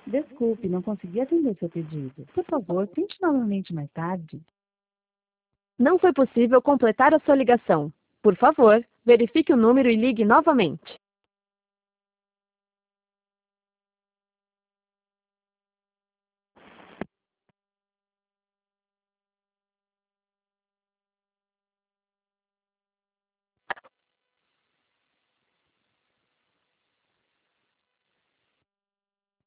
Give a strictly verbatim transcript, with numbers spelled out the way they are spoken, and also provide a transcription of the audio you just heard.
Desculpe, não consegui atender seu pedido. Por favor, tente novamente mais tarde. Não foi possível completar a sua ligação. Por favor, verifique o número e ligue novamente.